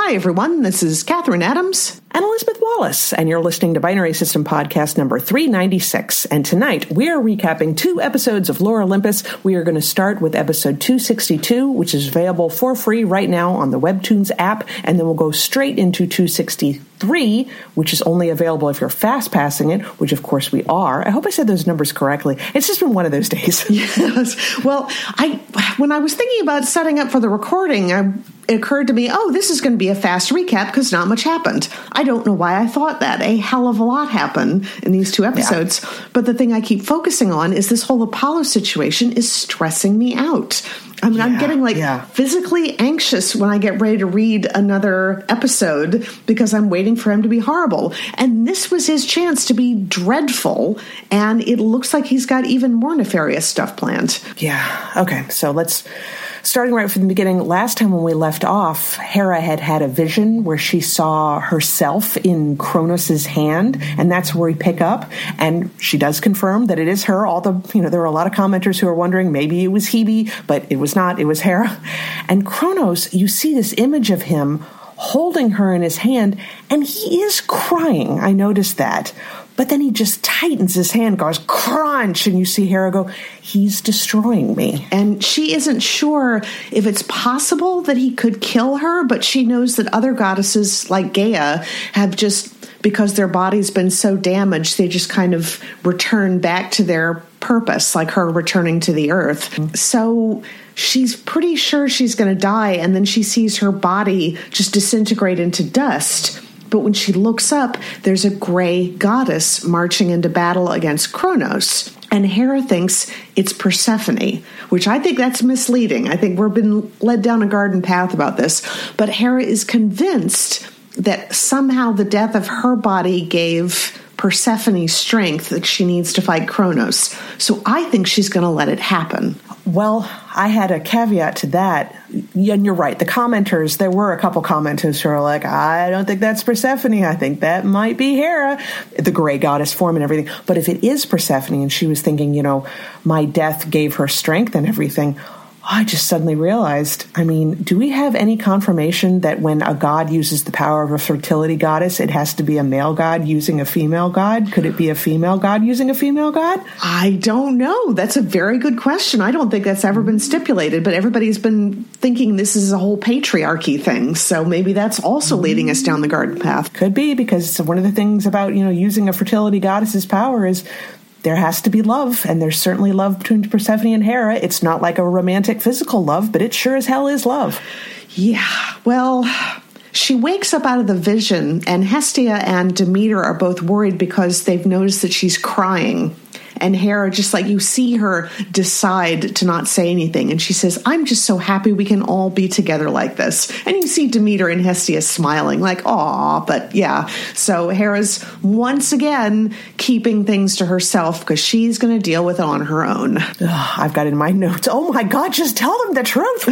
Hi, everyone. This is Catherine Adams and Elizabeth Wallace, and you're listening to Binary System Podcast number 396. And tonight, we are recapping 2 episodes of Lore Olympus. We are going to start with episode 262, which is available for free right now on the Webtoons app, and then we'll go straight into 263, which is only available if you're fast passing it, which of course we are. I hope I said those numbers correctly. It's just been one of those days. Yes. Well, when I was thinking about setting up for the recording, it occurred to me, this is going to be a fast recap because not much happened. I don't know why I thought that. A hell of a lot happened in these 2 episodes. Yeah. But the thing I keep focusing on is this whole Apollo situation is stressing me out. I mean, I'm getting physically anxious when I get ready to read another episode because I'm waiting for him to be horrible. And this was his chance to be dreadful. And it looks like he's got even more nefarious stuff planned. Yeah. Okay. So starting right from the beginning, last time when we left off, Hera had a vision where she saw herself in Kronos' hand, and that's where we pick up. And she does confirm that it is her. There were a lot of commenters who are wondering maybe it was Hebe, but it was not. It was Hera. And Kronos, you see this image of him holding her in his hand, and he is crying. I noticed that. But then he just tightens his hand, goes crunch, and you see Hera go, he's destroying me. And she isn't sure if it's possible that he could kill her, but she knows that other goddesses like Gaia have just, because their body's been so damaged, they just kind of return back to their purpose, like her returning to the earth. Mm-hmm. So she's pretty sure she's going to die, and then she sees her body just disintegrate into dust. But when she looks up, there's a gray goddess marching into battle against Kronos. And Hera thinks it's Persephone, which I think that's misleading. I think we've been led down a garden path about this. But Hera is convinced that somehow the death of her body gave Persephone strength that she needs to fight Kronos. So I think she's going to let it happen. Well, I had a caveat to that. And you're right. The commenters, there were a couple commenters who are like, I don't think that's Persephone. I think that might be Hera, the gray goddess form and everything. But if it is Persephone and she was thinking, my death gave her strength and everything, I just suddenly realized, do we have any confirmation that when a god uses the power of a fertility goddess, it has to be a male god using a female god? Could it be a female god using a female god? I don't know. That's a very good question. I don't think that's ever been stipulated, but everybody's been thinking this is a whole patriarchy thing. So maybe that's also leading us down the garden path. Could be, because one of the things about, using a fertility goddess's power is there has to be love, and there's certainly love between Persephone and Hera. It's not like a romantic physical love, but it sure as hell is love. Yeah, well, she wakes up out of the vision, and Hestia and Demeter are both worried because they've noticed that she's crying. And Hera, just you see her decide to not say anything. And she says, I'm just so happy we can all be together like this. And you see Demeter and Hestia smiling aw, but yeah. So Hera's once again keeping things to herself because she's going to deal with it on her own. I've got in my notes, oh my God, just tell them the truth,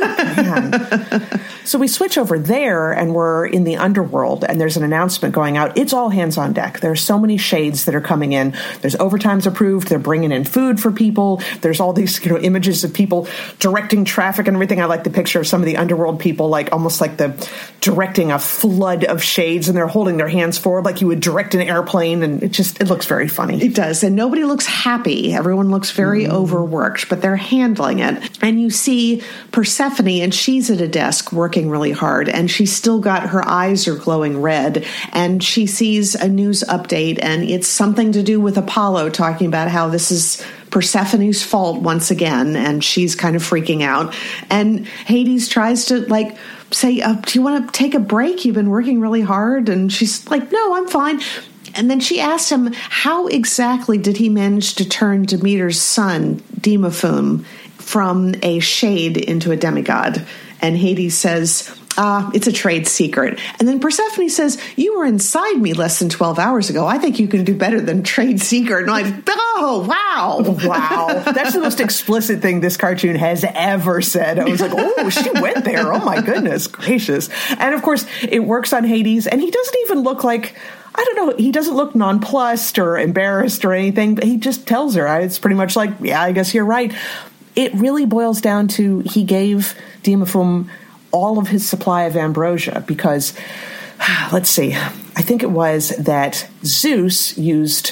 woman. So we switch over there and we're in the underworld and there's an announcement going out. It's all hands on deck. There's so many shades that are coming in. There's overtimes approved. They're bringing in food for people. There's all these images of people directing traffic and everything. I like the picture of some of the underworld people, almost like the directing a flood of shades, and they're holding their hands forward like you would direct an airplane, and it looks very funny. It does, and nobody looks happy. Everyone looks very overworked, but they're handling it. And you see Persephone, and she's at a desk working really hard, and she's still got her eyes are glowing red, and she sees a news update, and it's something to do with Apollo talking about how this is Persephone's fault once again, and she's kind of freaking out. And Hades tries to say, do you want to take a break? You've been working really hard. And she's like, no, I'm fine. And then she asked him, how exactly did he manage to turn Demeter's son, Demophoon, from a shade into a demigod? And Hades says, it's a trade secret. And then Persephone says, you were inside me less than 12 hours ago. I think you can do better than trade secret. And I'm like, oh, wow. Wow. That's the most explicit thing this cartoon has ever said. I was like, oh, she went there. Oh, my goodness gracious. And, of course, it works on Hades. And he doesn't even look like, I don't know, he doesn't look nonplussed or embarrassed or anything. But he just tells her. It's pretty much like, yeah, I guess you're right. It really boils down to he gave Demophoon all of his supply of ambrosia because, let's see, I think it was that Zeus used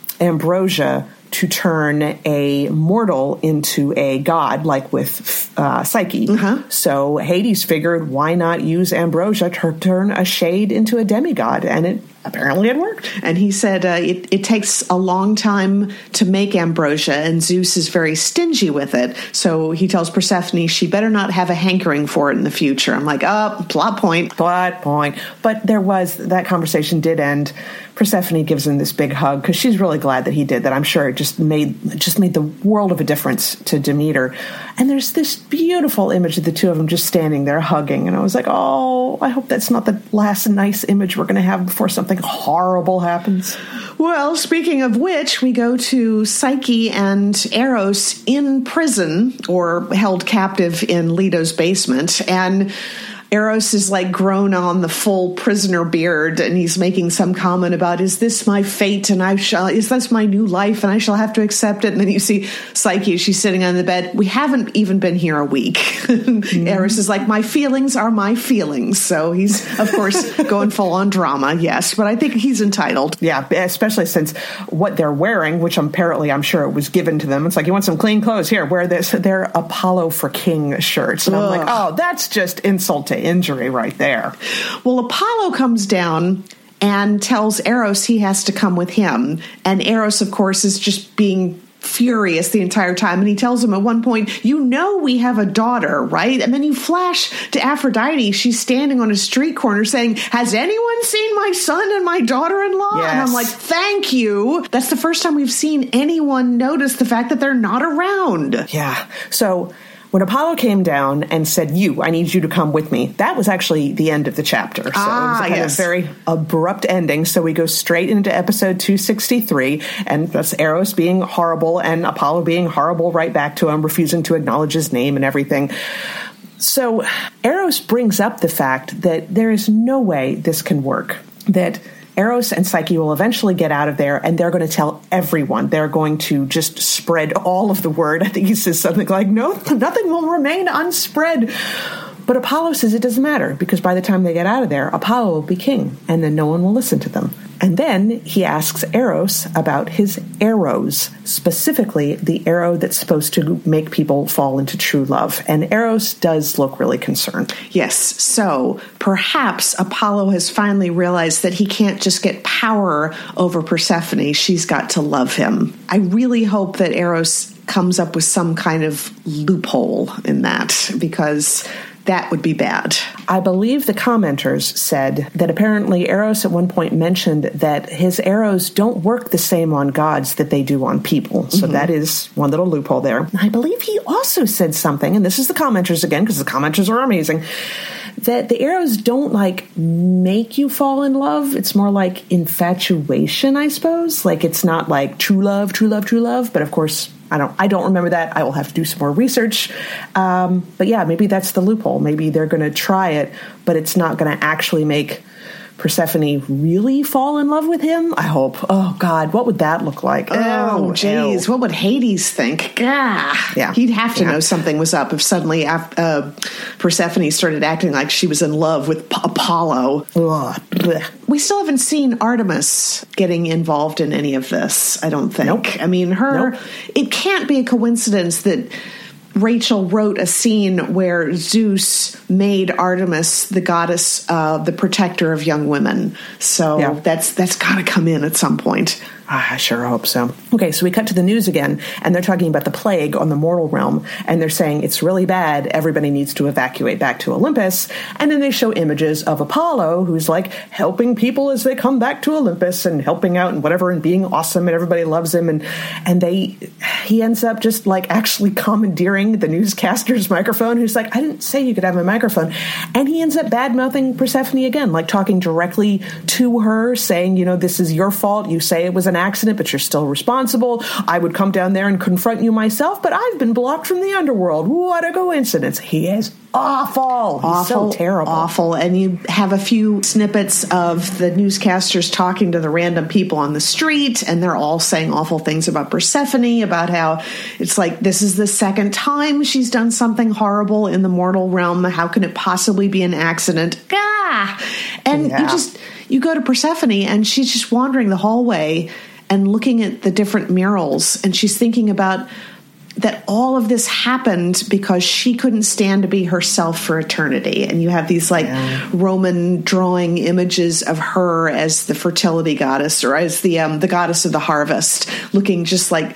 ambrosia to turn a mortal into a god, like with Psyche. So Hades figured, why not use ambrosia to turn a shade into a demigod? And it apparently had worked. And he said it takes a long time to make ambrosia, and Zeus is very stingy with it. So he tells Persephone she better not have a hankering for it in the future. I'm like, plot point. Plot point. But that conversation did end. Persephone gives him this big hug because she's really glad that he did that. I'm sure it just made the world of a difference to Demeter. And there's this beautiful image of the two of them just standing there hugging. And I was like, oh, I hope that's not the last nice image we're going to have before something horrible happens. Well, speaking of which, we go to Psyche and Eros in prison or held captive in Leto's basement. And Eros is like grown on the full prisoner beard, and he's making some comment about, is this my fate and is this my new life and I shall have to accept it? And then you see Psyche, she's sitting on the bed. We haven't even been here a week. Eros is like, my feelings are my feelings. So he's, of course, going full on drama, yes, but I think he's entitled. Yeah, especially since what they're wearing, which apparently I'm sure it was given to them. It's like, you want some clean clothes? Here, wear this. They're Apollo for King shirts. And I'm like, oh, that's just insult to injury right there. Well, Apollo comes down and tells Eros he has to come with him. And Eros, of course, is just being furious the entire time. And he tells him at one point, you know we have a daughter, right? And then you flash to Aphrodite. She's standing on a street corner saying, has anyone seen my son and my daughter-in-law? Yes. And I'm like, thank you. That's the first time we've seen anyone notice the fact that they're not around. Yeah. So when Apollo came down and said, I need you to come with me, that was actually the end of the chapter. So it was a kind of very abrupt ending. So we go straight into episode 263, and that's Eros being horrible and Apollo being horrible right back to him, refusing to acknowledge his name and everything. So Eros brings up the fact that there is no way this can work, that Eros and Psyche will eventually get out of there, and they're going to tell everyone. They're going to just spread all of the word. I think he says something like, no, nothing will remain unspread. But Apollo says it doesn't matter, because by the time they get out of there, Apollo will be king, and then no one will listen to them. And then he asks Eros about his arrows, specifically the arrow that's supposed to make people fall into true love. And Eros does look really concerned. Yes, so perhaps Apollo has finally realized that he can't just get power over Persephone. She's got to love him. I really hope that Eros comes up with some kind of loophole in that, because that would be bad. I believe the commenters said that apparently Eros at one point mentioned that his arrows don't work the same on gods that they do on people. So that is one little loophole there. I believe he also said something, and this is the commenters again, because the commenters are amazing, that the arrows don't make you fall in love. It's more like infatuation, I suppose. Like it's not like true love, true love, true love. But of course, I don't remember that. I will have to do some more research. But yeah, maybe that's the loophole. Maybe they're going to try it, but it's not going to actually make Persephone really fall in love with him, I hope. Oh, God, what would that look like? Oh, jeez, what would Hades think? Yeah. He'd have to know something was up if suddenly Persephone started acting like she was in love with Apollo. We still haven't seen Artemis getting involved in any of this, I don't think. Nope. I mean, it can't be a coincidence that Rachel wrote a scene where Zeus made Artemis the goddess, the protector of young women. So that's got to come in at some point. I sure hope so. Okay, so we cut to the news again, and they're talking about the plague on the mortal realm, and they're saying it's really bad, everybody needs to evacuate back to Olympus, and then they show images of Apollo, who's helping people as they come back to Olympus, and helping out and whatever, and being awesome, and everybody loves him, and he ends up just actually commandeering the newscaster's microphone, who's like, I didn't say you could have a microphone, and he ends up bad-mouthing Persephone again, talking directly to her, saying, this is your fault, you say it was an accident, but you're still responsible. I would come down there and confront you myself, but I've been blocked from the underworld. What a coincidence. He is awful. He's so terrible. Awful. And you have a few snippets of the newscasters talking to the random people on the street, and they're all saying awful things about Persephone, about how it's like this is the second time she's done something horrible in the mortal realm. How can it possibly be an accident? And you go to Persephone, and she's just wandering the hallway and looking at the different murals, and she's thinking about that all of this happened because she couldn't stand to be herself for eternity. And you have these Roman drawing images of her as the fertility goddess, or as the goddess of the harvest, looking just like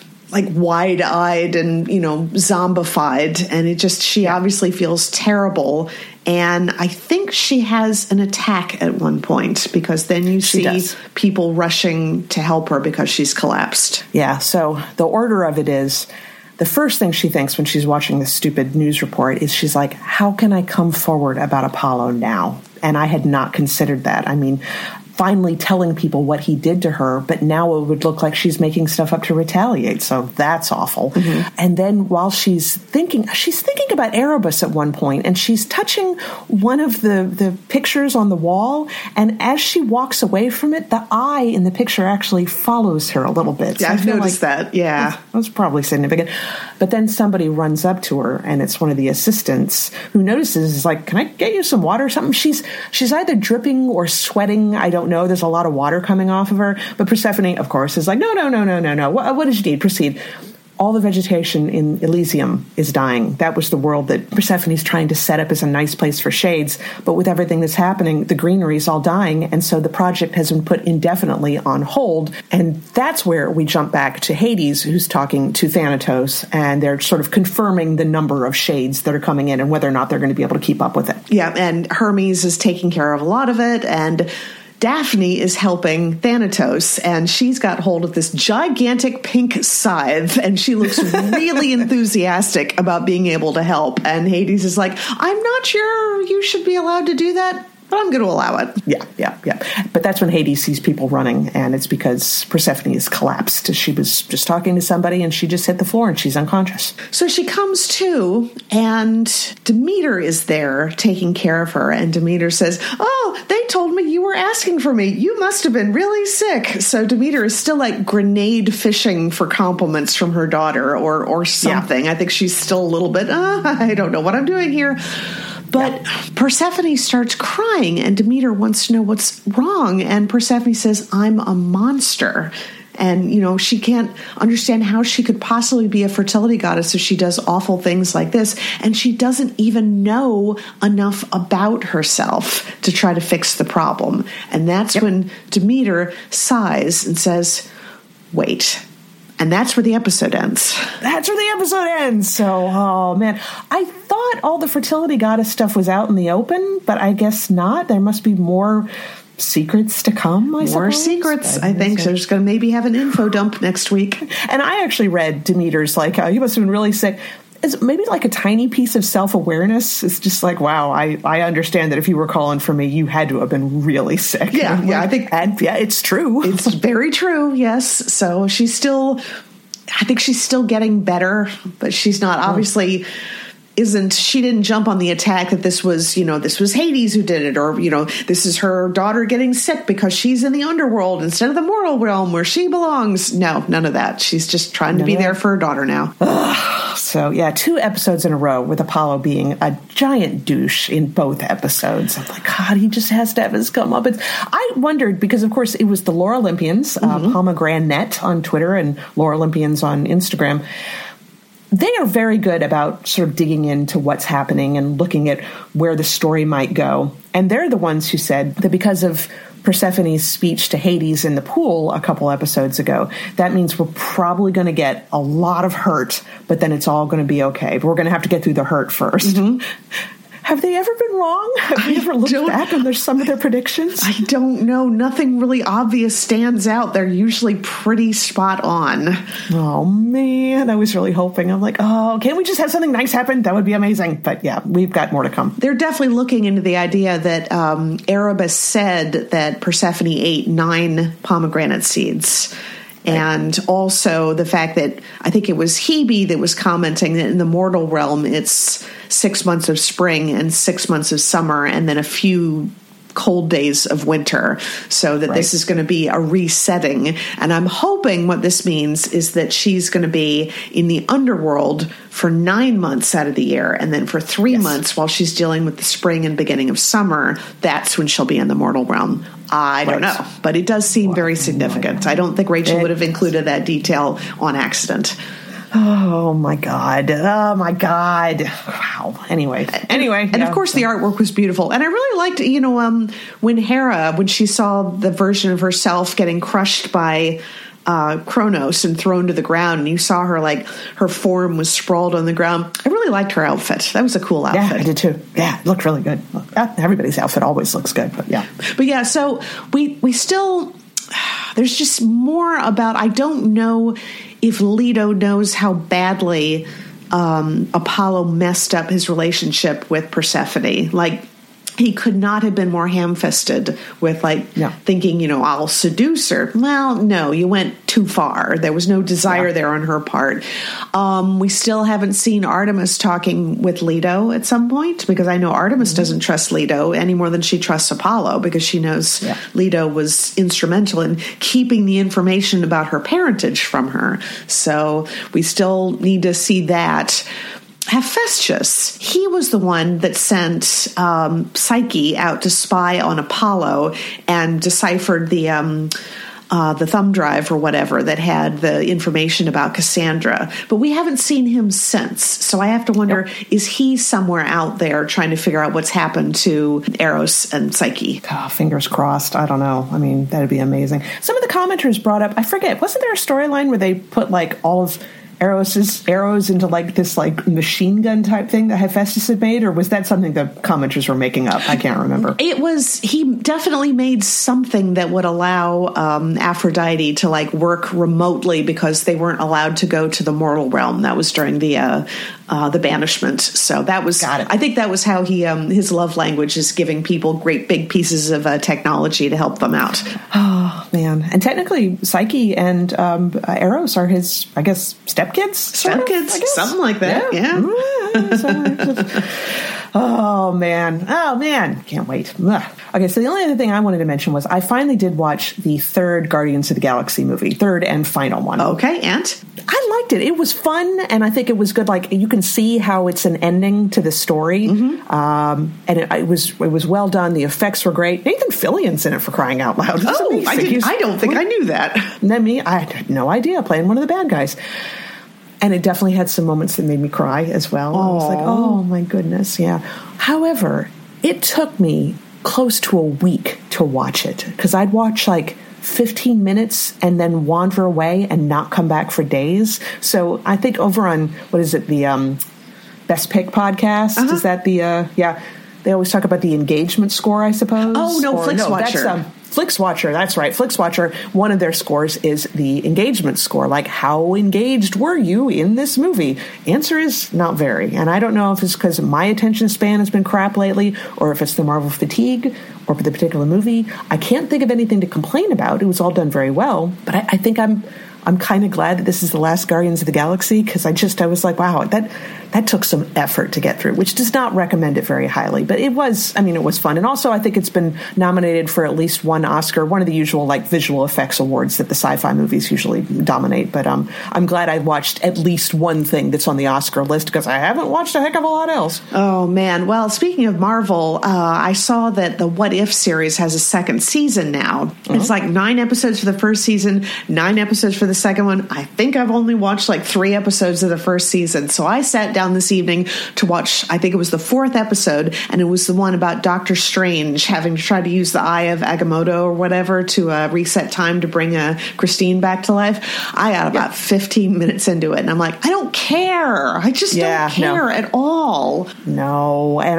wide-eyed and, zombified. And she obviously feels terrible. And I think she has an attack at one point, because then you see people rushing to help her because she's collapsed. Yeah, so the order of it is, the first thing she thinks when she's watching this stupid news report is she's like, how can I come forward about Apollo now? And I had not considered that. I mean, finally telling people what he did to her, but now it would look like she's making stuff up to retaliate. So that's awful. Mm-hmm. And then while she's thinking about Erebus at one point, and she's touching one of the pictures on the wall, and as she walks away from it, the eye in the picture actually follows her a little bit. So I've noticed that, yeah. That's probably significant. But then somebody runs up to her, and it's one of the assistants who notices, is like, can I get you some water or something? She's either dripping or sweating. I don't know. There's a lot of water coming off of her. But Persephone, of course, is like, no. What does she need? Proceed. All the vegetation in Elysium is dying. That was the world that Persephone's trying to set up as a nice place for shades. But with everything that's happening, the greenery is all dying. And so the project has been put indefinitely on hold. And that's where we jump back to Hades, who's talking to Thanatos. And they're sort of confirming the number of shades that are coming in and whether or not they're going to be able to keep up with it. Yeah, and Hermes is taking care of a lot of it. And Daphne is helping Thanatos, and she's got hold of this gigantic pink scythe, and she looks really enthusiastic about being able to help. And Hades is like, I'm not sure you should be allowed to do that, but I'm going to allow it. Yeah. But that's when Hades sees people running, and it's because Persephone has collapsed. She was just talking to somebody, and she just hit the floor, and she's unconscious. So she comes to, and Demeter is there taking care of her, and Demeter says, oh, they told me you were asking for me. You must have been really sick. So Demeter is still like grenade fishing for compliments from her daughter or something. Yeah. I think she's still a little bit, I don't know what I'm doing here. But Persephone starts crying, and Demeter wants to know what's wrong. And Persephone says, I'm a monster. And, she can't understand how she could possibly be a fertility goddess if she does awful things like this. And she doesn't even know enough about herself to try to fix the problem. And that's when Demeter sighs and says, wait. And that's where the episode ends. So, oh, man. I thought all the fertility goddess stuff was out in the open, but I guess not. There must be more secrets to come, I suppose. More secrets. I think so. There's going to maybe have an info dump next week. And I actually read Demeter's, you must have been really sick. Is maybe like a tiny piece of self-awareness. It's just like, wow, I understand that if you were calling for me, you had to have been really sick. Yeah, I think it's true. It's very true, yes. So I think she's still getting better, but she's not obviously she didn't jump on the attack that this was Hades who did it, or, this is her daughter getting sick because she's in the underworld instead of the mortal realm where she belongs. No, none of that. She's just trying to be there for her daughter now. So, 2 episodes in a row with Apollo being a giant douche in both episodes. I'm like, God, he just has to have his comeuppance. I wondered, because, of course, it was the Lore Olympians, Pomegranate on Twitter and Lore Olympians on Instagram. They are very good about sort of digging into what's happening and looking at where the story might go. And they're the ones who said that because of Persephone's speech to Hades in the pool a couple episodes ago, that means we're probably going to get a lot of hurt, but then it's all going to be okay. But we're going to have to get through the hurt first. Mm-hmm. Have they ever been wrong? Have we ever looked back on some of their predictions? I don't know. Nothing really obvious stands out. They're usually pretty spot on. Oh, man. I was really hoping. I'm like, oh, can't we just have something nice happen? That would be amazing. But yeah, we've got more to come. They're definitely looking into the idea that Erebus said that Persephone ate 9 pomegranate seeds. And also the fact that I think it was Hebe that was commenting that in the mortal realm, it's 6 months of spring and 6 months of summer and then a few cold days of winter, so that this is going to be a resetting. And I'm hoping what this means is that she's going to be in the underworld for 9 months out of the year, and then for 3 months while she's dealing with the spring and beginning of summer, that's when she'll be in the mortal realm. I don't know, but it does seem very significant. I don't think Rachel would have included that detail on accident. Oh, my God. Oh, my God. Wow. Anyway. And of course, the artwork was beautiful. And I really liked, when Hera, when she saw the version of herself getting crushed by Kronos and thrown to the ground, and you saw her, her form was sprawled on the ground. I really liked her outfit. That was a cool outfit. Yeah, I did too. Yeah, it looked really good. Everybody's outfit always looks good, but yeah. But yeah, so we still... There's just more about... I don't know if Leto knows how badly Apollo messed up his relationship with Persephone. He could not have been more ham-fisted with, thinking, I'll seduce her. Well, no, you went too far. There was no desire there on her part. We still haven't seen Artemis talking with Leto at some point, because I know Artemis doesn't trust Leto any more than she trusts Apollo, because she knows Leto was instrumental in keeping the information about her parentage from her. So we still need to see that. Hephaestus, he was the one that sent Psyche out to spy on Apollo and deciphered the thumb drive or whatever that had the information about Cassandra. But we haven't seen him since. So I have to wonder, is he somewhere out there trying to figure out what's happened to Eros and Psyche? Oh, fingers crossed. I don't know. I mean, that'd be amazing. Some of the commenters brought up, I forget, wasn't there a storyline where they put all of Eros's arrows into this machine gun type thing that Hephaestus had made, or was that something the commenters were making up? I can't remember. He definitely made something that would allow Aphrodite to work remotely, because they weren't allowed to go to the mortal realm. That was during the banishment. So that was, got it. I think that was how he his love language is giving people great big pieces of technology to help them out. Oh man! And technically, Psyche and Eros are his, I guess, stepkids. Stepkids, something like that. Yeah. Oh man! Can't wait. Ugh. Okay, so the only other thing I wanted to mention was I finally did watch the third Guardians of the Galaxy movie, third and final one. Okay, and I liked it. It was fun, and I think it was good. You can see how it's an ending to the story, and it was well done. The effects were great. Nathan Fillion's in it, for crying out loud. I don't think I knew that. I had no idea, playing one of the bad guys. And it definitely had some moments that made me cry as well. I was like, oh my goodness, yeah. However, it took me close to a week to watch it, because I'd watch 15 minutes and then wander away and not come back for days. So I think over on, what is it, the Best Pick podcast? Is that the, they always talk about the engagement score, I suppose? Oh, no, FlixWatcher. FlixWatcher, that's right. FlixWatcher, one of their scores is the engagement score. How engaged were you in this movie? Answer is not very. And I don't know if it's because my attention span has been crap lately, or if it's the Marvel fatigue, or the particular movie. I can't think of anything to complain about. It was all done very well. But I think I'm kind of glad that this is the last Guardians of the Galaxy, because I was like, wow, that took some effort to get through, which does not recommend it very highly. But it was fun. And also, I think it's been nominated for at least one Oscar, one of the usual visual effects awards that the sci-fi movies usually dominate. But I'm glad I watched at least one thing that's on the Oscar list, because I haven't watched a heck of a lot else. Oh, man. Well, speaking of Marvel, I saw that the What If series has a second season now. It's 9 episodes for the first season, 9 episodes for the the second one. I think I've only watched like 3 episodes of the first season. So I sat down this evening to watch, I think it was the 4th episode, and it was the one about Doctor Strange having to try to use the Eye of Agamotto or whatever to reset time to bring Christine back to life. I got about 15 minutes into it, and I'm like, I don't care. I just don't care at all. No. And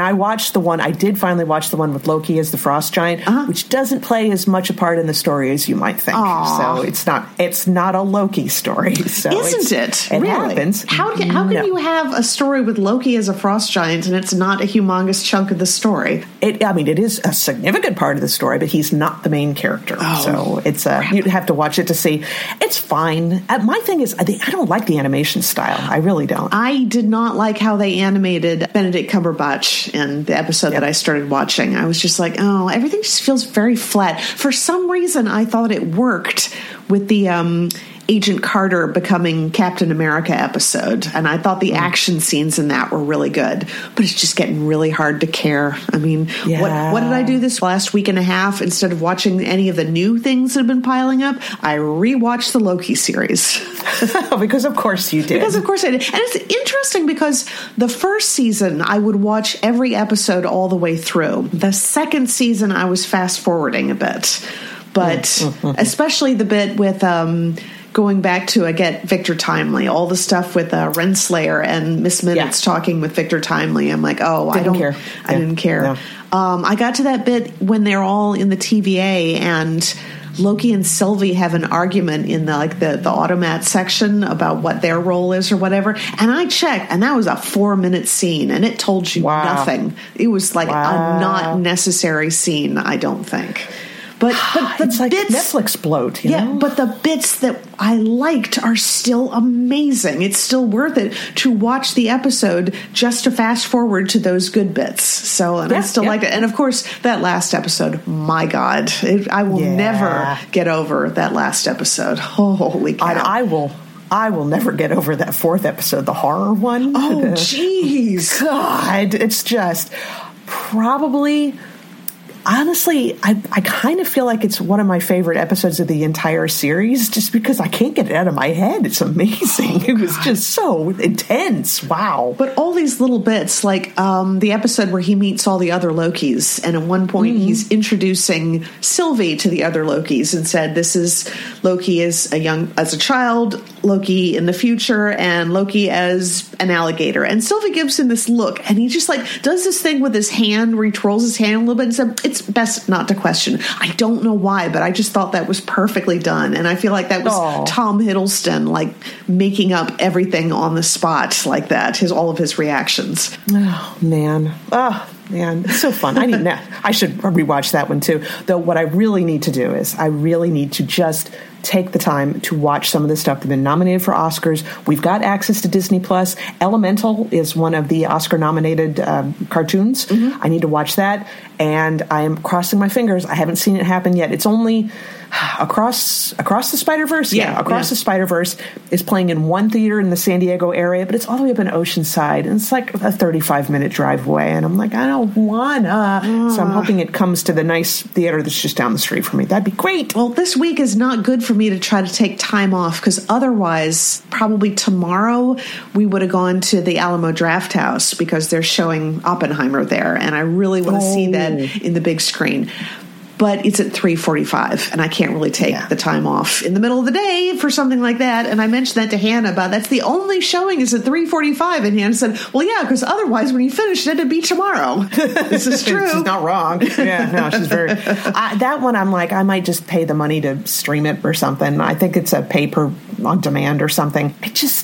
I did finally watch the one with Loki as the Frost Giant, which doesn't play as much a part in the story as you might think. So it's not a Loki story. So isn't it? It really? Happens. How can you have a story with Loki as a Frost Giant and it's not a humongous chunk of the story? It is a significant part of the story, but he's not the main character. So it's you'd have to watch it to see. It's fine. My thing is, I don't like the animation style. I really don't. I did not like how they animated Benedict Cumberbatch in the episode that I started watching. I was just like, oh, everything just feels very flat. For some reason, I thought it worked with the Agent Carter becoming Captain America episode, and I thought the action scenes in that were really good, but it's just getting really hard to care. I mean, what did I do this last week and a half? Instead of watching any of the new things that have been piling up, I rewatched the Loki series. Because of course you did. Because of course I did. And it's interesting because the first season I would watch every episode all the way through. The second season I was fast forwarding a bit, but especially the bit with going back to, I get Victor Timely, all the stuff with Renslayer and Miss Minutes talking with Victor Timely. I'm like, I didn't care. No. I got to that bit when they're all in the TVA and Loki and Sylvie have an argument in the automat section about what their role is or whatever. And I checked, and that was a 4-minute scene, and it told you nothing. It was like a not necessary scene, I don't think. But the it's like bits, Netflix bloat, you know? but the bits that I liked are still amazing. It's still worth it to watch the episode just to fast forward to those good bits. So, I still like it. And of course, that last episode, my God, I will never get over that last episode. Holy cow. I will never get over that 4th episode, the horror one. Oh, jeez. God, it's just probably... Honestly, I kind of feel like it's one of my favorite episodes of the entire series just because I can't get it out of my head. It's amazing. It was just so intense. Wow. But all these little bits, like the episode where he meets all the other Lokis, and at one point he's introducing Sylvie to the other Lokis and said, this is Loki as a child, Loki in the future, and Loki as an alligator. And Sylvie gives him this look, and he just does this thing with his hand where he twirls his hand a little bit and said, it's best not to question. I don't know why, but I just thought that was perfectly done. And I feel like that was Tom Hiddleston, making up everything on the spot like that, all of his reactions. Oh, man. It's so fun. I should rewatch that one too. Though what I really need to do is I really need to just take the time to watch some of the stuff that's been nominated for Oscars. We've got access to Disney Plus. Elemental is one of the Oscar-nominated cartoons. I need to watch that, and I am crossing my fingers. I haven't seen it happen yet. It's only Across the Spider-Verse. The Spider-Verse is playing in one theater in the San Diego area, but it's all the way up in Oceanside, and it's like a 35-minute drive away, and I'm like, I don't wanna. So I'm hoping it comes to the nice theater that's just down the street from me. That'd be great. Well, this week is not good for me to try to take time off, because otherwise, probably tomorrow, we would have gone to the Alamo Drafthouse because they're showing Oppenheimer there, and I really want to see that in the big screen. But it's at 3:45, and I can't really take the time off in the middle of the day for something like that. And I mentioned that to Hannah about that's the only showing is at 3:45, and Hannah said, well, yeah, because otherwise when you finish it, it'd be tomorrow. This is true. She's not wrong. Yeah, no, she's very... that one, I'm like, I might just pay the money to stream it or something. I think it's a pay-per-on-demand or something.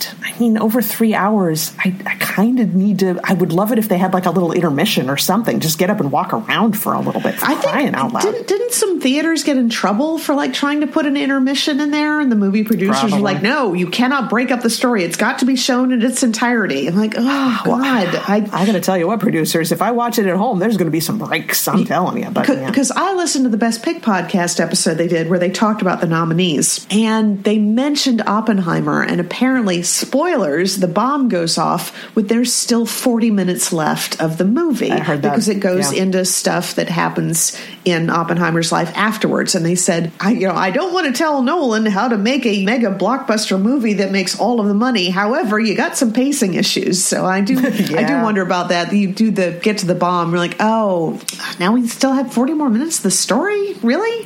Over 3 hours, I kind of need to... I would love it if they had a little intermission or something. Just get up and walk around for a little bit. Crying out loud. Didn't some theaters get in trouble for trying to put an intermission in there? And the movie producers were like, no, you cannot break up the story. It's got to be shown in its entirety. I'm like, oh, God. I got to tell you what, producers, if I watch it at home, there's going to be some breaks. I'm telling you. Because I listened to the Best Pick podcast episode they did where they talked about the nominees. And they mentioned Oppenheimer. And apparently, spoiler spoilers, the bomb goes off with there's still 40 minutes left of the movie. I heard that. Because it goes into stuff that happens in Oppenheimer's life afterwards. And they said, I don't want to tell Nolan how to make a mega blockbuster movie that makes all of the money. However, you got some pacing issues. So I do I do wonder about that. You do get to the bomb. You're like, oh, now we still have 40 more minutes of the story? Really?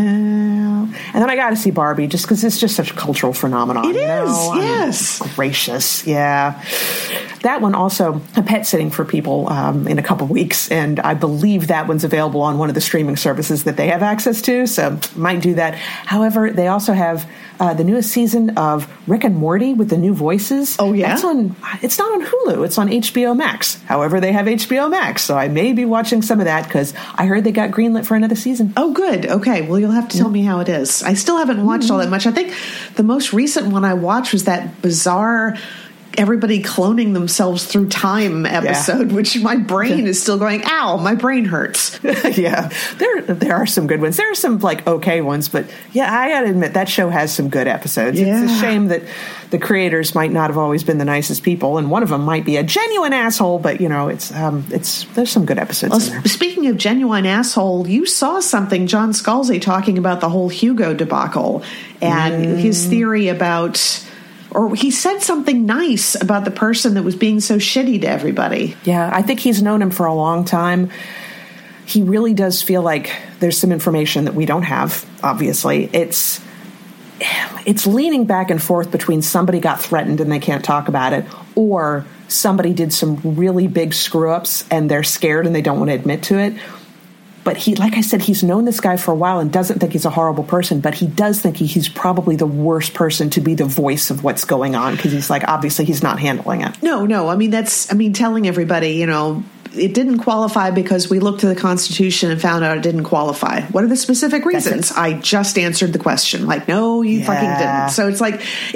And then I got to see Barbie just because it's just such a cultural phenomenon. It is, yes. Gracious, yeah. That one also, a pet sitting for people in a couple weeks, and I believe that one's available on one of the streaming services that they have access to, so might do that. However, they also have the newest season of Rick and Morty with the new voices. Oh, yeah? It's not on Hulu, it's on HBO Max. However, they have HBO Max, so I may be watching some of that because I heard they got greenlit for another season. Oh, good. Okay, well, you'll have to tell me how it is. I still haven't watched all that much. I think the most recent one I watched was that bizarre everybody cloning themselves through time episode, which my brain is still going, ow, my brain hurts. Yeah, there are some good ones. There are some okay ones, but yeah, I gotta admit that show has some good episodes. Yeah. It's a shame that the creators might not have always been the nicest people, and one of them might be a genuine asshole, but there's some good episodes in there. Speaking of genuine asshole, you saw something, John Scalzi talking about the whole Hugo debacle and his theory about, or he said something nice about the person that was being so shitty to everybody. Yeah, I think he's known him for a long time. He really does feel like there's some information that we don't have, obviously. It's leaning back and forth between somebody got threatened and they can't talk about it, or somebody did some really big screw-ups and they're scared and they don't want to admit to it. But like I said, he's known this guy for a while and doesn't think he's a horrible person, but he does think he's probably the worst person to be the voice of what's going on, because he's obviously he's not handling it. No. Telling everybody, it didn't qualify because we looked to the Constitution and found out it didn't qualify. What are the specific reasons? I just answered the question. No, you fucking didn't. So it's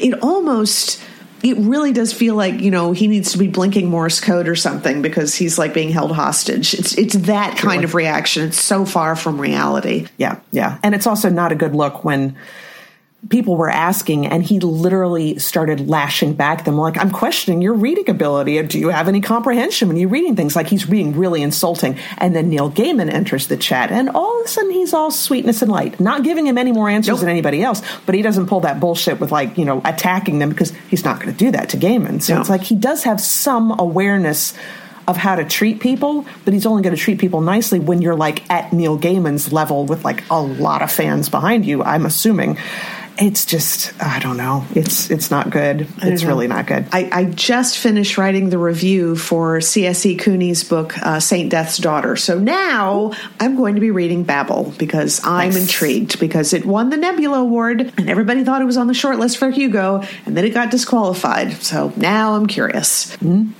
it really does feel like, he needs to be blinking Morse code or something because he's being held hostage. It's that kind of reaction. It's so far from reality. Yeah. And it's also not a good look when people were asking and he literally started lashing back at them I'm questioning your reading ability. Do you have any comprehension when you're reading things? He's being really insulting. And then Neil Gaiman enters the chat and all of a sudden he's all sweetness and light, not giving him any more answers than anybody else, but he doesn't pull that bullshit with attacking them, because he's not going to do that to Gaiman. So it's he does have some awareness of how to treat people, but he's only going to treat people nicely when you're at Neil Gaiman's level with a lot of fans behind you, I'm assuming. It's just, I don't know. It's not good. It's really not good. I just finished writing the review for C.S.E. Cooney's book, Saint Death's Daughter. So now I'm going to be reading Babel because I'm intrigued, because it won the Nebula Award and everybody thought it was on the short list for Hugo, and then it got disqualified. So now I'm curious.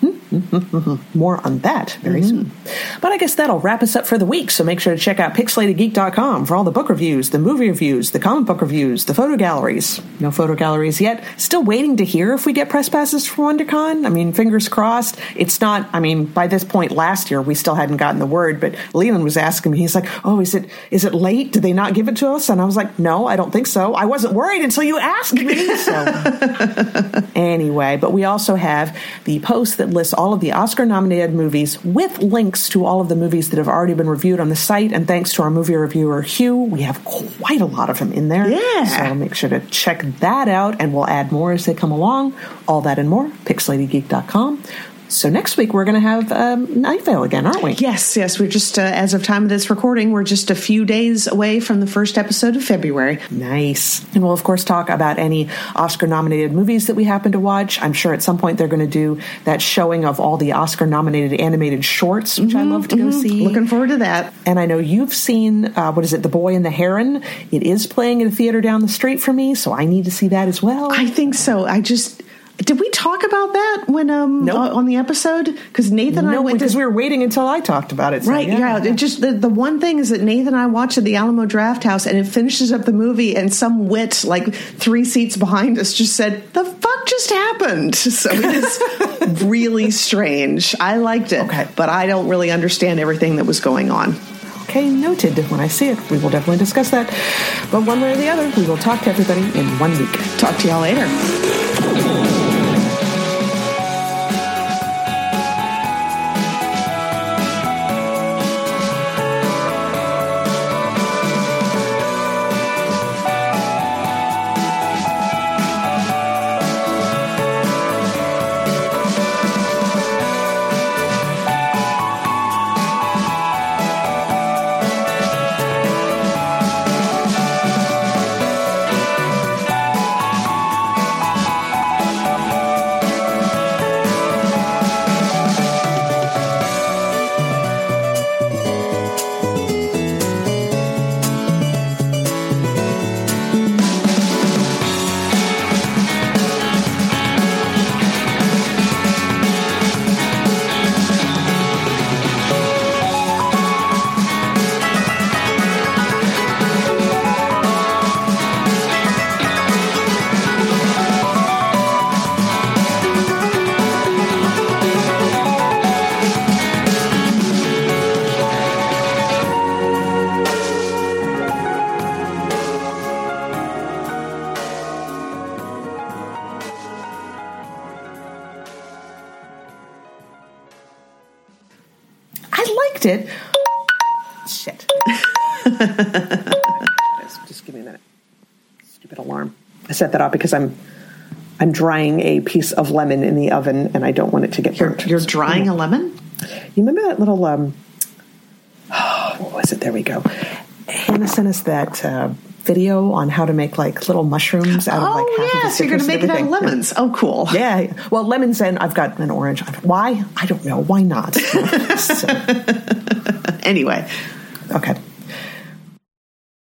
More on that very soon. But I guess that'll wrap us up for the week. So make sure to check out pixelatedgeek.com for all the book reviews, the movie reviews, the comic book reviews, the photo galleries. No photo galleries yet. Still waiting to hear if we get press passes for WonderCon. Fingers crossed. It's not, by this point last year, we still hadn't gotten the word, but Leland was asking me, he's like, oh, is it late? Did they not give it to us? And I was like, no, I don't think so. I wasn't worried until you asked me. So anyway, but we also have the post that lists all of the Oscar-nominated movies with links to all of the movies that have already been reviewed on the site. And thanks to our movie reviewer, Hugh, we have quite a lot of them in there. Yeah. So make sure to check that out, and we'll add more as they come along. All that and more, pixelatedgeek.com. So next week we're going to have Night Vale again, aren't we? Yes. We're just, as of time of this recording, we're just a few days away from the first episode of February. Nice. And we'll, of course, talk about any Oscar-nominated movies that we happen to watch. I'm sure at some point they're going to do that showing of all the Oscar-nominated animated shorts, which I love to go see. Looking forward to that. And I know you've seen, The Boy and the Heron? It is playing at a theater down the street from me, so I need to see that as well. I think so. Did we talk about that when nope. On the episode? Because Nathan and I went because we were waiting until I talked about it. So right, yeah. It just the one thing is that Nathan and I watched at the Alamo Drafthouse, and it finishes up the movie, and some wit 3 seats behind us just said, "The fuck just happened?" So it is really strange. I liked it, but I don't really understand everything that was going on. Okay, noted. When I see it, we will definitely discuss that. But one way or the other, we will talk to everybody in 1 week. Talk to y'all later. picked it. Shit. Just give me a minute. Stupid alarm. I set that up because I'm drying a piece of lemon in the oven, and I don't want it to get burnt. You're drying a lemon? You remember that little, what was it? There we go. Hannah sent us that video on how to make like little mushrooms out of like half of the citrus. So you're going to make it out of lemons. Oh, cool. Yeah. Well, lemons, and I've got an orange. Why? I don't know. Why not? Anyway. Okay.